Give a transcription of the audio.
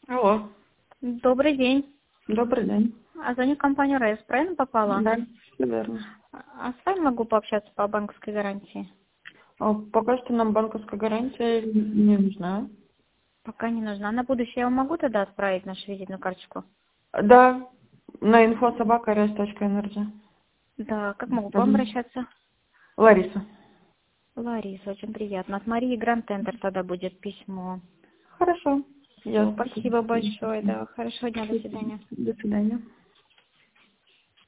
Алло, Добрый день. добрый день. Звоню в компанию РЭС, правильно попала? Да, все верно. С вами могу пообщаться по банковской гарантии? Пока что нам банковская гарантия не нужна. Пока не нужна. На будущее я вам могу тогда отправить нашу визитную карточку? Да, на info@rs.energy. Да, как могу к вам Мгм. обращаться? Лариса. Лариса, очень приятно. От Марии Гранд Тендер тогда будет письмо. Хорошо. Все, Ясно. спасибо большое. Да, хорошего дня, до свидания. До свидания.